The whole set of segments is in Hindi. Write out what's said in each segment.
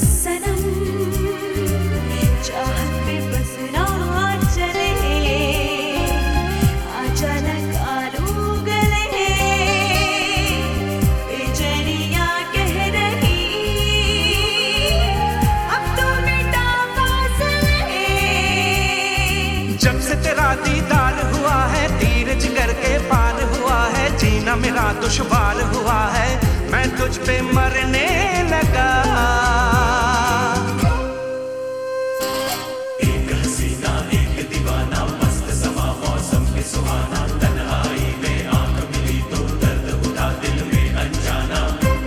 सनम, चाहत पे बस ना चले, आजा लगा लूं गले, बेचैनियां कह रही अब तो मिटा फासले। जब से तेरा दीदार हुआ है, तीर जिगर के पार हुआ है, जीना मेरा दुश्वार हुआ है, मैं तुझ पे मरने लगा। एक हसीना एक दीवाना, मस्त समा मौसम पे सुहाना, तन्हाई में आंख मिली तो दर्द उठा दिल में अनजाना।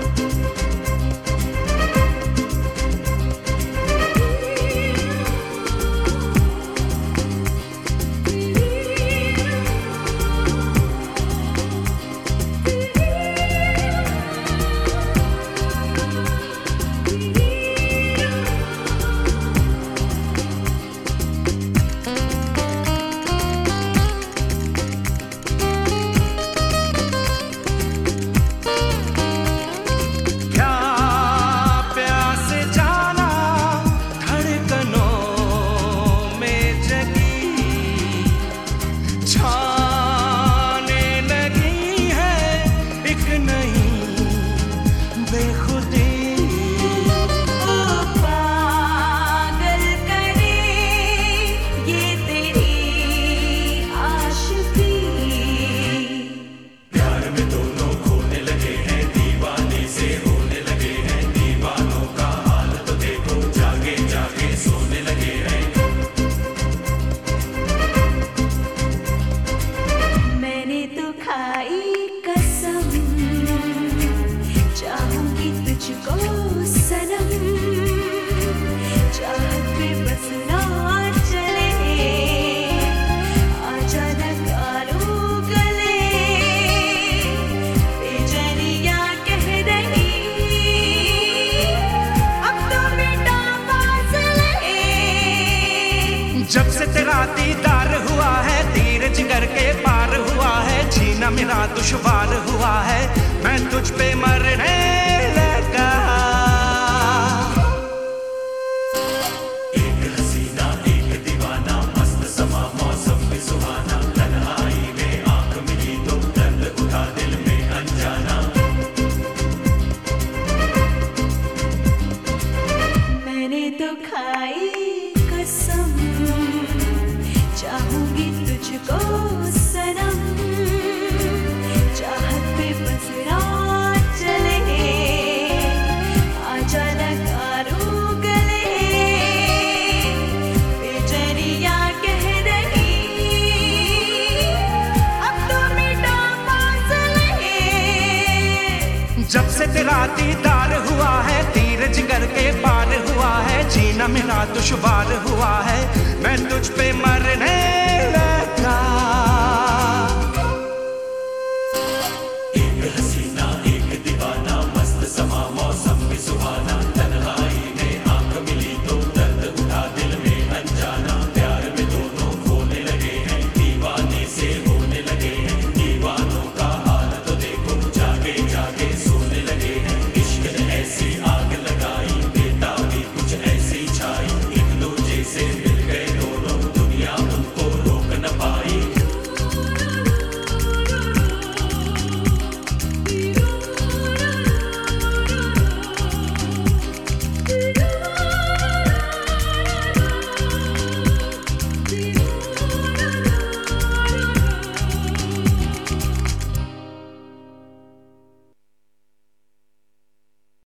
तुझको सनम, चाहत पे बस ना चले, आजा लगा लूं गले, बेचैनियां कह रही अब तो मिटा फासले। जब से तेरा दीदार हुआ है, तीर जिगर के पार हुआ है, जीना मेरा दुश्वार हुआ है, मैं तुझ पे मरने लगा। एक हसीना एक दीवाना, मस्त समा मौसम पे सुहाना, तन्हाई में आंख मिली तो दर्द उठा दिल में अनजाना। मैंने तो खाई कसम, चाहूंगी तुझको सनम, चाहत पे बस ना चले, आजा लगा लूं गले, बेचैनियां कह रही अब तो मिटा फासले। जब से तेरा दीदार हुआ है, तीर जिगर के पार हुआ है, जीना मेरा दुश्वार हुआ है, मैं तुझ पे मरने